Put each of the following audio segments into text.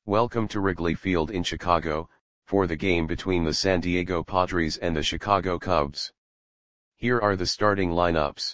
Welcome to Wrigley Field in Chicago, for the game between the San Diego Padres and the Chicago Cubs. Here are the starting lineups.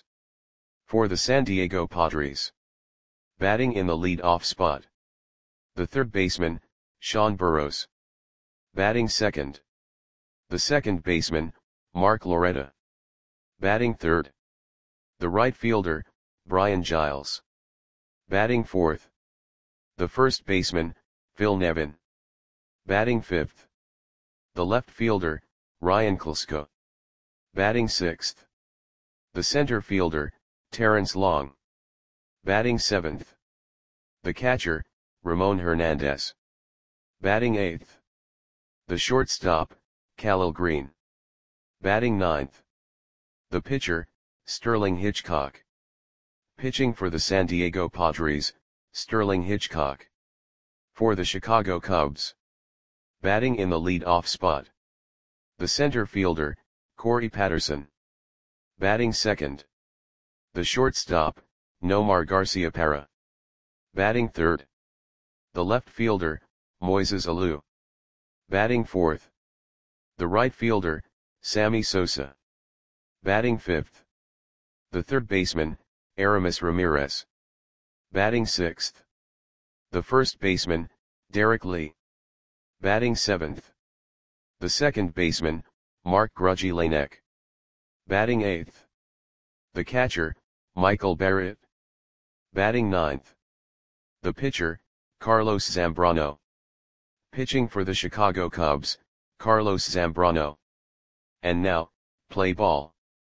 For the San Diego Padres. Batting in the lead-off spot. The third baseman, Sean Burroughs. Batting second. The second baseman, Mark Loretta. Batting third. The right fielder, Brian Giles. Batting fourth. The first baseman, Phil Nevin. Batting fifth. The left fielder, Ryan Klesko. Batting sixth. The center fielder, Terrence Long. Batting seventh. The catcher, Ramon Hernandez. Batting eighth. The shortstop, Khalil Green. Batting ninth. The pitcher, Sterling Hitchcock. Pitching for the San Diego Padres, Sterling Hitchcock. For the Chicago Cubs. Batting in the lead-off spot. The center fielder, Corey Patterson. Batting second. The shortstop, Nomar Garciaparra. Batting third. The left fielder, Moises Alou. Batting fourth. The right fielder, Sammy Sosa. Batting fifth. The third baseman, Aramis Ramirez. Batting sixth. The first baseman, Derek Lee. Batting seventh. The second baseman, Mark Grudzielanek. Batting eighth. The catcher, Michael Barrett. Batting ninth. The pitcher, Carlos Zambrano. Pitching for the Chicago Cubs, Carlos Zambrano. And now, play ball.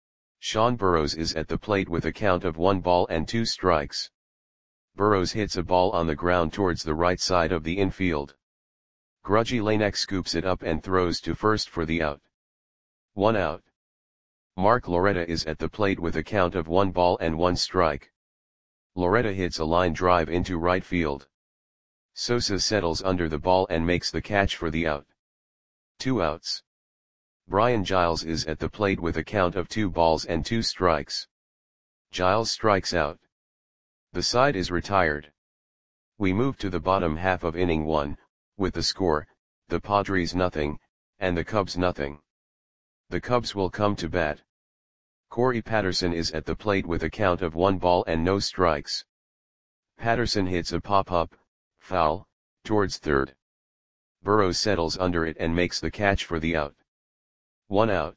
Sean Burroughs is at the plate with a count of 1-2 strikes. Burroughs hits a ball on the ground towards the right side of the infield. Grudzielanek scoops it up and throws to first for the out. 1 out. Mark Loretta is at the plate with a count of 1-1 strike. Loretta hits a line drive into right field. Sosa settles under the ball and makes the catch for the out. 2 outs. Brian Giles is at the plate with a count of 2-2 strikes. Giles strikes out. The side is retired. We move to the bottom half of inning 1, with the score, the Padres nothing, and the Cubs nothing. The Cubs will come to bat. Corey Patterson is at the plate with a count of 1-0 strikes. Patterson hits a pop-up, foul, towards third. Burroughs settles under it and makes the catch for the out. 1 out.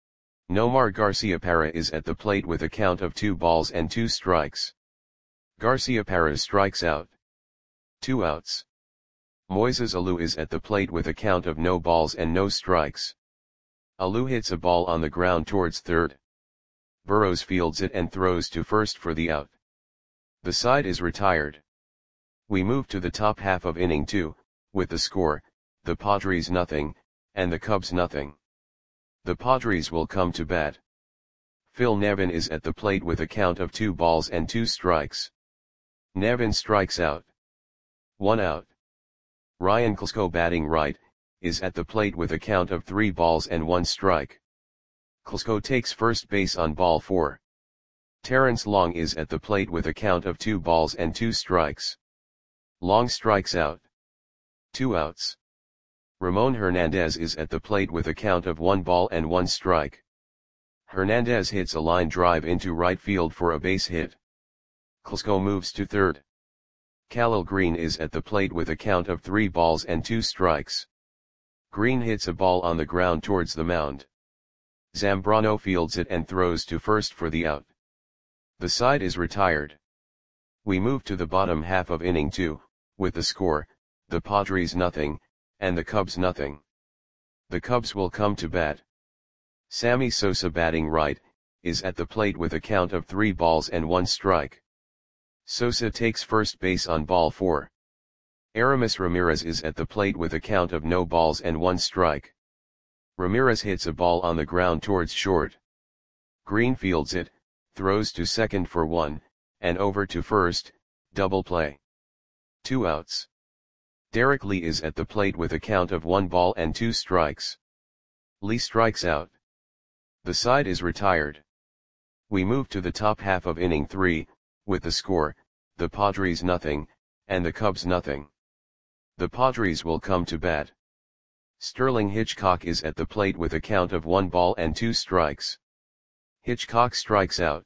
Nomar Garciaparra is at the plate with a count of 2-2 strikes. Garciaparra strikes out. 2 outs. Moises Alou is at the plate with a count of no balls and no strikes. Alou hits a ball on the ground towards third. Burroughs fields it and throws to first for the out. The side is retired. We move to the top half of inning 2, with the score, the Padres nothing, and the Cubs nothing. The Padres will come to bat. Phil Nevin is at the plate with a count of 2-2 strikes. Nevin strikes out. 1 out. Ryan Klesko batting right, is at the plate with a count of 3-1 strike. Klesko takes first base on ball 4. Terrence Long is at the plate with a count of 2-2 strikes. Long strikes out. 2 outs. Ramon Hernandez is at the plate with a count of 1-1 strike. Hernandez hits a line drive into right field for a base hit. Klesko moves to third. Khalil Green is at the plate with a count of 3-2 strikes. Green hits a ball on the ground towards the mound. Zambrano fields it and throws to first for the out. The side is retired. We move to the bottom half of inning 2, with the score, the Padres nothing, and the Cubs nothing. The Cubs will come to bat. Sammy Sosa batting right, is at the plate with a count of 3-1 strike. Sosa takes first base on ball 4. Aramis Ramirez is at the plate with a count of no balls and 1 strike. Ramirez hits a ball on the ground towards short. Green fields it, throws to second for 1, and over to first, double play. 2 outs. Derek Lee is at the plate with a count of 1-2 strikes. Lee strikes out. The side is retired. We move to the top half of inning 3, with the score, the Padres nothing, and the Cubs nothing. The Padres will come to bat. Sterling Hitchcock is at the plate with a count of 1 ball and 2 strikes. Hitchcock strikes out.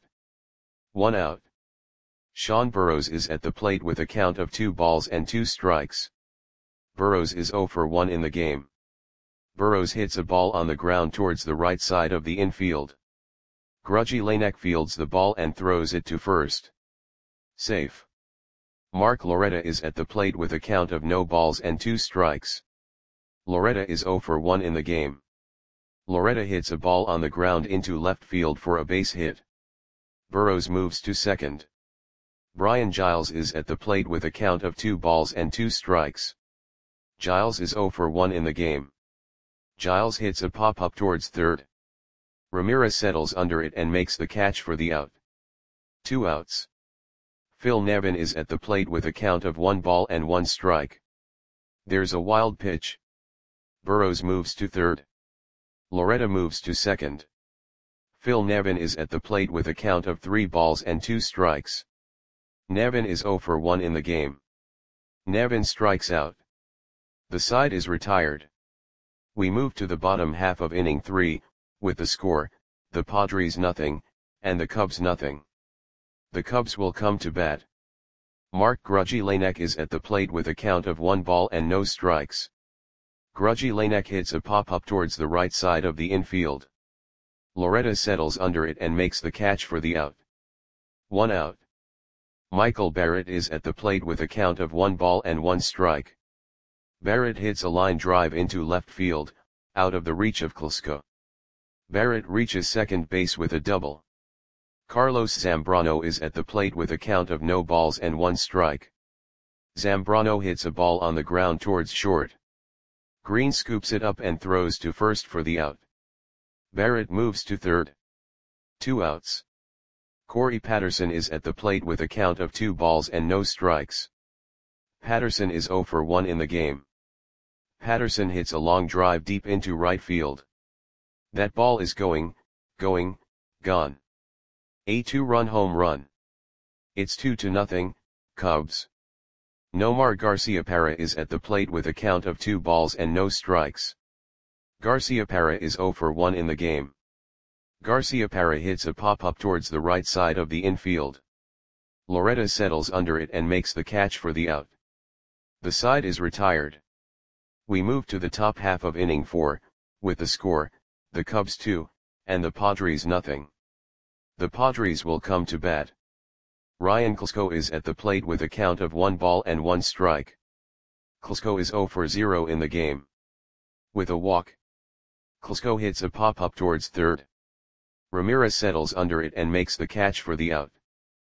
1 out. Sean Burrows is at the plate with a count of 2 balls and 2 strikes. Burrows is 0 for 1 in the game. Burrows hits a ball on the ground towards the right side of the infield. Grudgy Lanek fields the ball and throws it to first. Safe. Mark Loretta is at the plate with a count of no balls and 2 strikes. Loretta is 0 for 1 in the game. Loretta hits a ball on the ground into left field for a base hit. Burrows moves to second. Brian Giles is at the plate with a count of 2 balls and 2 strikes. Giles is 0 for 1 in the game. Giles hits a pop-up towards third. Ramirez settles under it and makes the catch for the out. 2 outs. Phil Nevin is at the plate with a count of 1 ball and 1 strike. There's a wild pitch. Burrows moves to third. Loretta moves to second. Phil Nevin is at the plate with a count of 3 balls and 2 strikes. Nevin is 0 for 1 in the game. Nevin strikes out. The side is retired. We move to the bottom half of inning 3, with the score, the Padres nothing, and the Cubs nothing. The Cubs will come to bat. Mark Grudgy Lanek is at the plate with a count of 1 ball and no strikes. Grudgy Lanek hits a pop-up towards the right side of the infield. Loretta settles under it and makes the catch for the out. 1 out. Michael Barrett is at the plate with a count of 1 ball and 1 strike. Barrett hits a line drive into left field, out of the reach of Klesko. Barrett reaches second base with a double. Carlos Zambrano is at the plate with a count of no balls and 1 strike. Zambrano hits a ball on the ground towards short. Green scoops it up and throws to first for the out. Barrett moves to third. 2 outs. Corey Patterson is at the plate with a count of 2 balls and no strikes. Patterson is 0 for 1 in the game. Patterson hits a long drive deep into right field. That ball is gone. A 2-run home run. It's 2-0, Cubs. Nomar Garciaparra is at the plate with a count of 2 balls and no strikes. Garciaparra is 0 for 1 in the game. Garciaparra hits a pop-up towards the right side of the infield. Loretta settles under it and makes the catch for the out. The side is retired. We move to the top half of inning 4, with the score, the Cubs 2, and the Padres nothing. The Padres will come to bat. Ryan Klesko is at the plate with a count of 1 ball and 1 strike. Klesko is 0 for 0 in the game. With a walk, Klesko hits a pop-up towards third. Ramirez settles under it and makes the catch for the out.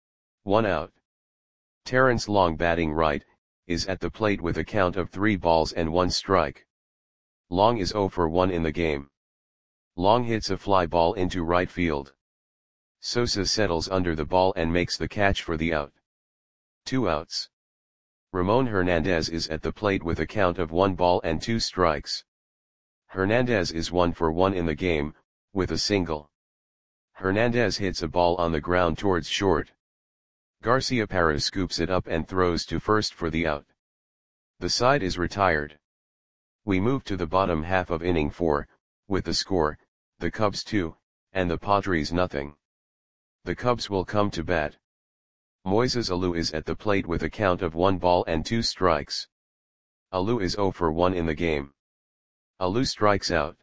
1 out. Terrence Long, batting right, is at the plate with a count of 3 balls and 1 strike. Long is 0 for 1 in the game. Long hits a fly ball into right field. Sosa settles under the ball and makes the catch for the out. 2 outs. Ramon Hernandez is at the plate with a count of 1 ball and 2 strikes. Hernandez is 1 for 1 in the game, with a single. Hernandez hits a ball on the ground towards short. Garciaparra scoops it up and throws to first for the out. The side is retired. We move to the bottom half of inning 4, with the score, the Cubs 2, and the Padres nothing. The Cubs will come to bat. Moises Alou is at the plate with a count of 1 ball and 2 strikes. Alou is 0 for 1 in the game. Alou strikes out.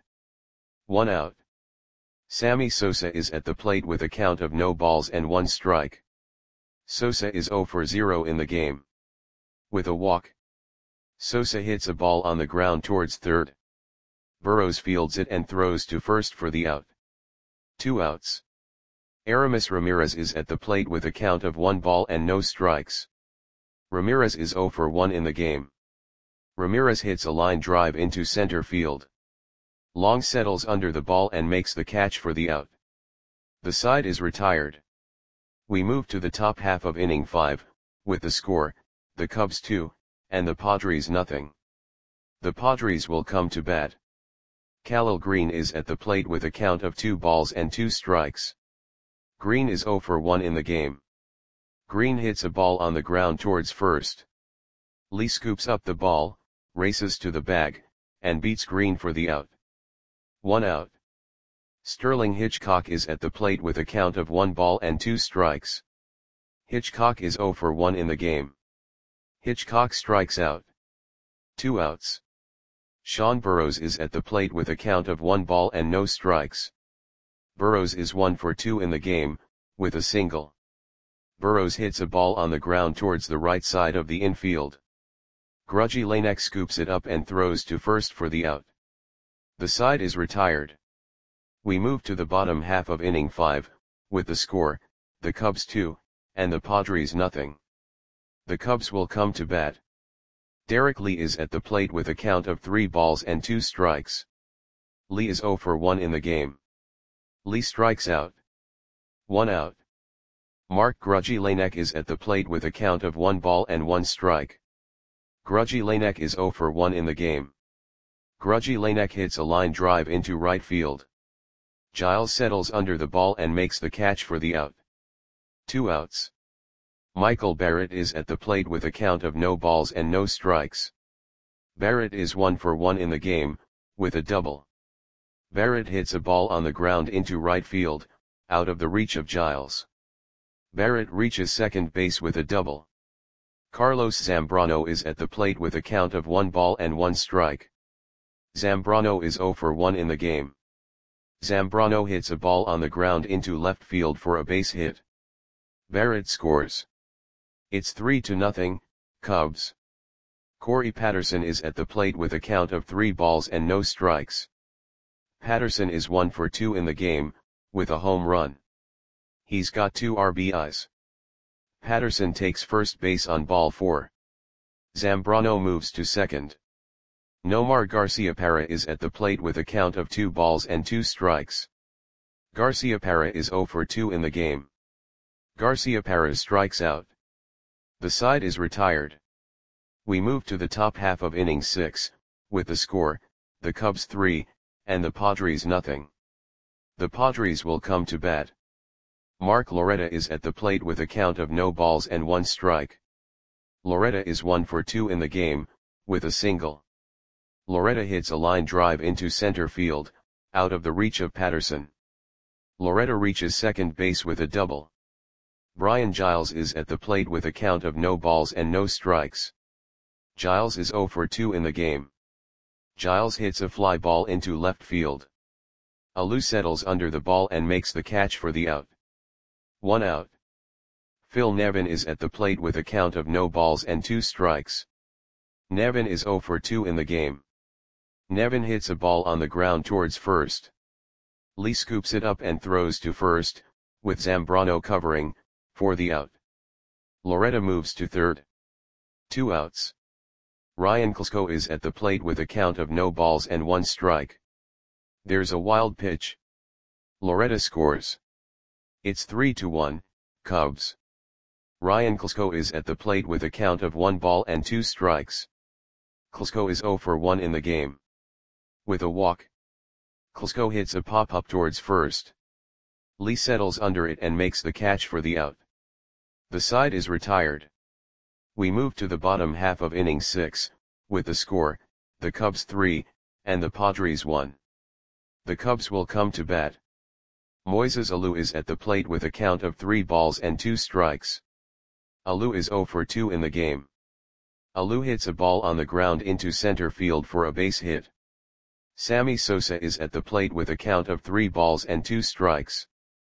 1 out. Sammy Sosa is at the plate with a count of no balls and 1 strike. Sosa is 0 for 0 in the game. With a walk, Sosa hits a ball on the ground towards third. Burrows fields it and throws to first for the out. 2 outs. Aramis Ramirez is at the plate with a count of 1 ball and no strikes. Ramirez is 0 for 1 in the game. Ramirez hits a line drive into center field. Long settles under the ball and makes the catch for the out. The side is retired. We move to the top half of inning 5, with the score, the Cubs 2, and the Padres nothing. The Padres will come to bat. Khalil Green is at the plate with a count of 2 balls and 2 strikes. Green is 0 for 1 in the game. Green hits a ball on the ground towards first. Lee scoops up the ball, races to the bag, and beats Green for the out. 1 out. Sterling Hitchcock is at the plate with a count of 1 ball and 2 strikes. Hitchcock is 0 for 1 in the game. Hitchcock strikes out. 2 outs. Sean Burrows is at the plate with a count of 1 ball and no strikes. Burrows is 1 for 2 in the game, with a single. Burrows hits a ball on the ground towards the right side of the infield. Grudgy Lanek scoops it up and throws to first for the out. The side is retired. We move to the bottom half of inning 5, with the score, the Cubs 2, and the Padres nothing. The Cubs will come to bat. Derek Lee is at the plate with a count of 3 balls and 2 strikes. Lee is 0 for 1 in the game. Lee strikes out. 1 out. Mark Grudgy Lanek is at the plate with a count of 1 ball and 1 strike. Grudgy Lanek is 0 for 1 in the game. Grudgy Lanek hits a line drive into right field. Giles settles under the ball and makes the catch for the out. 2 outs. Michael Barrett is at the plate with a count of no balls and no strikes. Barrett is 1 for 1 in the game, with a double. Barrett hits a ball on the ground into right field, out of the reach of Giles. Barrett reaches second base with a double. Carlos Zambrano is at the plate with a count of 1 ball and 1 strike. Zambrano is 0 for 1 in the game. Zambrano hits a ball on the ground into left field for a base hit. Barrett scores. It's 3-0, Cubs. Corey Patterson is at the plate with a count of 3 balls and no strikes. Patterson is 1 for 2 in the game, with a home run. He's got 2 RBIs. Patterson takes first base on ball 4. Zambrano moves to second. Nomar Garciaparra is at the plate with a count of 2 balls and 2 strikes. Garciaparra is 0 for 2 in the game. Garciaparra strikes out. The side is retired. We move to the top half of inning 6, with the score, the Cubs 3, and the Padres nothing. The Padres will come to bat. Mark Loretta is at the plate with a count of no balls and 1 strike. Loretta is 1 for 2 in the game, with a single. Loretta hits a line drive into center field, out of the reach of Patterson. Loretta reaches second base with a double. Brian Giles is at the plate with a count of no balls and no strikes. Giles is 0 for 2 in the game. Giles hits a fly ball into left field. Alou settles under the ball and makes the catch for the out. 1 out. Phil Nevin is at the plate with a count of no balls and 2 strikes. Nevin is 0 for 2 in the game. Nevin hits a ball on the ground towards first. Lee scoops it up and throws to first, with Zambrano covering, for the out. Loretta moves to third. 2 outs. Ryan Klesko is at the plate with a count of no balls and 1 strike. There's a wild pitch. Loretta scores. It's 3-1, Cubs. Ryan Klesko is at the plate with a count of 1 ball and 2 strikes. Klesko is 0 for 1 in the game. With a walk. Klesko hits a pop-up towards first. Lee settles under it and makes the catch for the out. The side is retired. We move to the bottom half of inning 6, with the score, the Cubs 3, and the Padres 1. The Cubs will come to bat. Moises Alou is at the plate with a count of 3 balls and 2 strikes. Alou is 0 for 2 in the game. Alou hits a ball on the ground into center field for a base hit. Sammy Sosa is at the plate with a count of 3 balls and 2 strikes.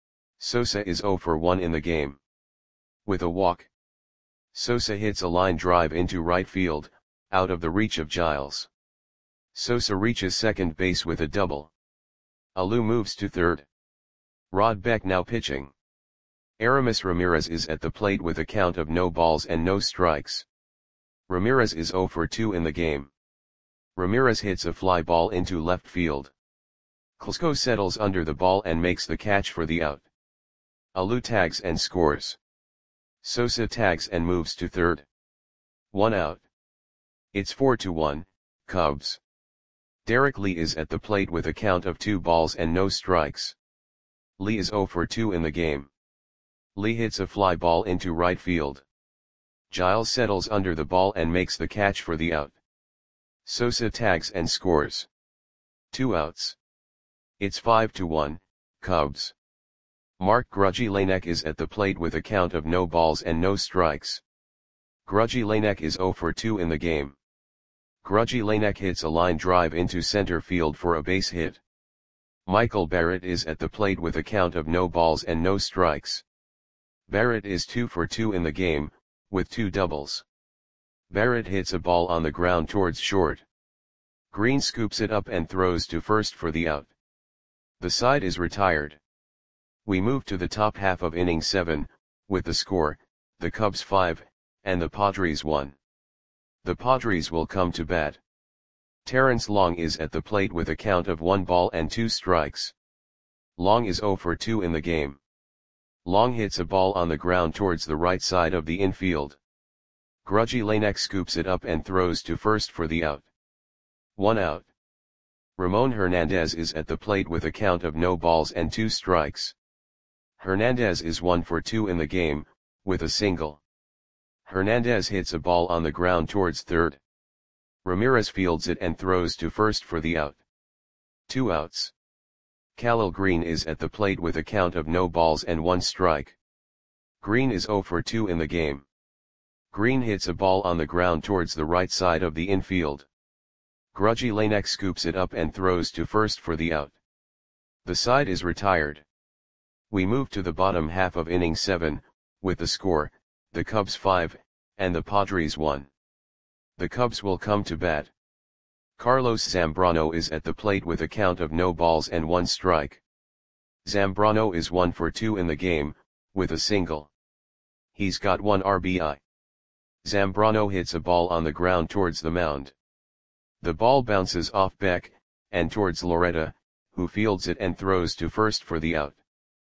Sosa is 0 for 1 in the game. With a walk. Sosa hits a line drive into right field, out of the reach of Giles. Sosa reaches second base with a double. Alou moves to third. Rod Beck now pitching. Aramis Ramirez is at the plate with a count of no balls and no strikes. Ramirez is 0 for 2 in the game. Ramirez hits a fly ball into left field. Klesko settles under the ball and makes the catch for the out. Alou tags and scores. Sosa tags and moves to third. 1 out. It's 4-1, Cubs. Derek Lee is at the plate with a count of 2 balls and no strikes. Lee is 0 for 2 in the game. Lee hits a fly ball into right field. Giles settles under the ball and makes the catch for the out. Sosa tags and scores. 2 outs. It's 5-1, Cubs. Mark Grudzielanek is at the plate with a count of no balls and no strikes. Grudzielanek is 0 for 2 in the game. Grudzielanek hits a line drive into center field for a base hit. Michael Barrett is at the plate with a count of no balls and no strikes. Barrett is 2 for 2 in the game, with 2 doubles. Barrett hits a ball on the ground towards short. Green scoops it up and throws to first for the out. The side is retired. We move to the top half of inning 7, with the score, the Cubs 5, and the Padres 1. The Padres will come to bat. Terrence Long is at the plate with a count of 1 ball and 2 strikes. Long is 0 for 2 in the game. Long hits a ball on the ground towards the right side of the infield. Grudzielanek scoops it up and throws to first for the out. 1 out. Ramon Hernandez is at the plate with a count of no balls and 2 strikes. Hernandez is 1 for 2 in the game, with a single. Hernandez hits a ball on the ground towards third. Ramirez fields it and throws to first for the out. 2 outs. Khalil Green is at the plate with a count of no balls and 1 strike. Green is 0 for 2 in the game. Green hits a ball on the ground towards the right side of the infield. Grudzielanek scoops it up and throws to first for the out. The side is retired. We move to the bottom half of inning 7, with the score, the Cubs 5, and the Padres 1. The Cubs will come to bat. Carlos Zambrano is at the plate with a count of no balls and 1 strike. Zambrano is 1 for 2 in the game, with a single. He's got 1 RBI. Zambrano hits a ball on the ground towards the mound. The ball bounces off Beck, and towards Loretta, who fields it and throws to first for the out.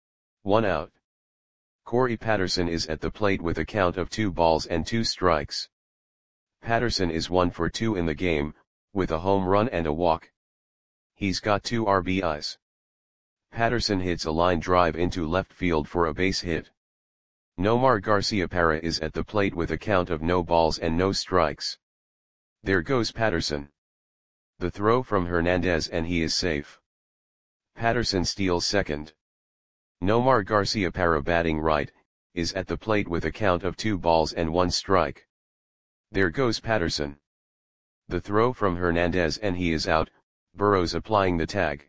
1 out. Corey Patterson is at the plate with a count of 2 balls and 2 strikes. Patterson is 1 for 2 in the game, with a home run and a walk. He's got 2 RBIs. Patterson hits a line drive into left field for a base hit. Nomar Garciaparra is at the plate with a count of no balls and no strikes. There goes Patterson. The throw from Hernandez and he is safe. Patterson steals second. Nomar Garciaparra, batting right, is at the plate with a count of 2 balls and 1 strike. There goes Patterson. The throw from Hernandez and he is out, Burrows applying the tag.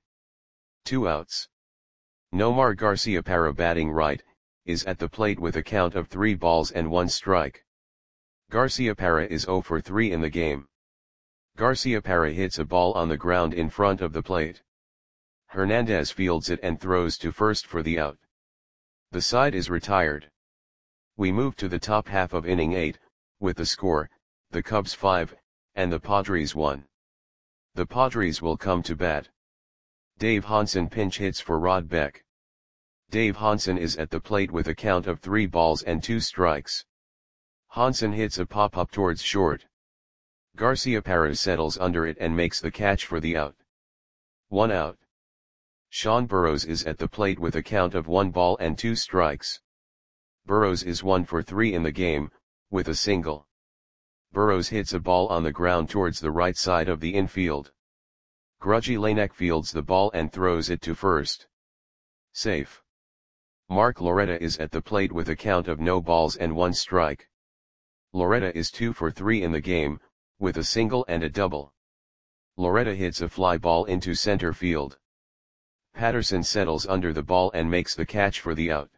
2 outs. Nomar Garciaparra, batting right, is at the plate with a count of 3 balls and 1 strike. Garciaparra is 0 for 3 in the game. Garciaparra hits a ball on the ground in front of the plate. Hernandez fields it and throws to first for the out. The side is retired. We move to the top half of inning 8, with the score, the Cubs 5, and the Padres 1. The Padres will come to bat. Dave Hansen pinch hits for Rod Beck. Dave Hansen is at the plate with a count of 3 balls and 2 strikes. Hansen hits a pop-up towards short. Garciaparra settles under it and makes the catch for the out. 1 out. Sean Burrows is at the plate with a count of 1 ball and 2 strikes. Burrows is 1 for 3 in the game, with a single. Burrows hits a ball on the ground towards the right side of the infield. Grudzielanek fields the ball and throws it to first. Safe. Mark Loretta is at the plate with a count of no balls and 1 strike. Loretta is 2 for 3 in the game, with a single and a double. Loretta hits a fly ball into center field. Patterson settles under the ball and makes the catch for the out.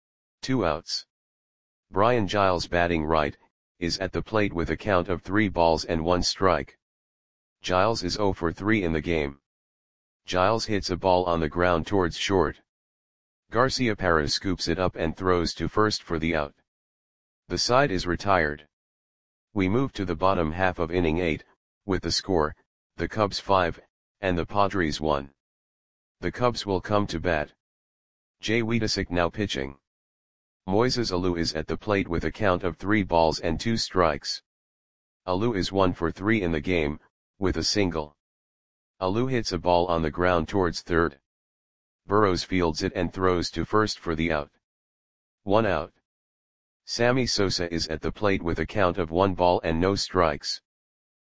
2 outs. Brian Giles, batting right, is at the plate with a count of 3 balls and 1 strike. Giles is 0 for 3 in the game. Giles hits a ball on the ground towards short. Garciaparra scoops it up and throws to first for the out. The side is retired. We move to the bottom half of inning 8, with the score, the Cubs 5, and the Padres 1. The Cubs will come to bat. Jay Wiedesick now pitching. Moises Alou is at the plate with a count of 3 balls and 2 strikes. Alou is 1 for 3 in the game, with a single. Alou hits a ball on the ground towards third. Burrows fields it and throws to first for the out. 1 out. Sammy Sosa is at the plate with a count of 1 ball and no strikes.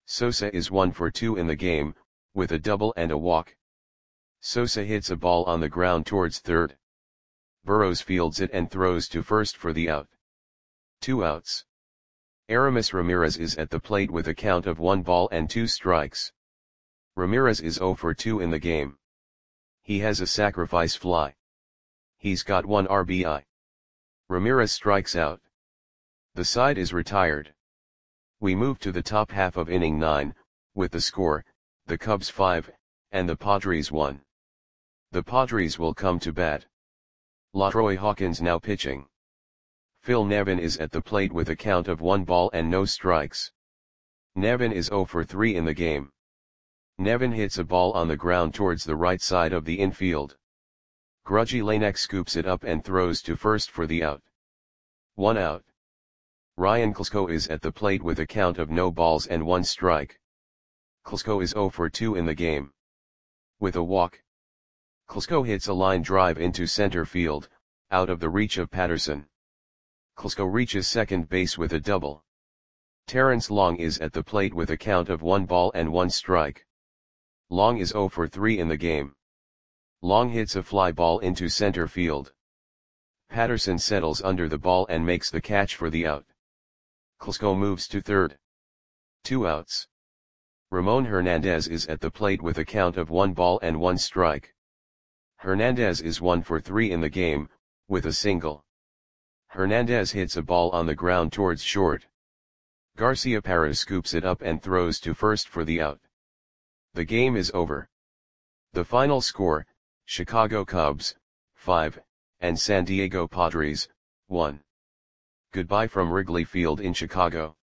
Sosa is 1 for 2 in the game, with a double and a walk. Sosa hits a ball on the ground towards third. Burrows fields it and throws to first for the out. 2 outs. Aramis Ramirez is at the plate with a count of 1 ball and 2 strikes. Ramirez is 0 for 2 in the game. He has a sacrifice fly. He's got 1 RBI. Ramirez strikes out. The side is retired. We move to the top half of inning 9, with the score, the Cubs 5, and the Padres 1. The Padres will come to bat. LaTroy Hawkins now pitching. Phil Nevin is at the plate with a count of 1 ball and no strikes. Nevin is 0 for 3 in the game. Nevin hits a ball on the ground towards the right side of the infield. Grudgy Lanek scoops it up and throws to first for the out. 1 out. Ryan Klesko is at the plate with a count of no balls and 1 strike. Klesko is 0 for 2 in the game. With a walk. Klesko hits a line drive into center field, out of the reach of Patterson. Klesko reaches second base with a double. Terrence Long is at the plate with a count of 1 ball and 1 strike. Long is 0 for 3 in the game. Long hits a fly ball into center field. Patterson settles under the ball and makes the catch for the out. Klesko moves to third. 2 outs. Ramon Hernandez is at the plate with a count of 1 ball and 1 strike. Hernandez is 1 for 3 in the game, with a single. Hernandez hits a ball on the ground towards short. Garcia Perez scoops it up and throws to first for the out. The game is over. The final score, Chicago Cubs, 5, and San Diego Padres, 1. Goodbye from Wrigley Field in Chicago.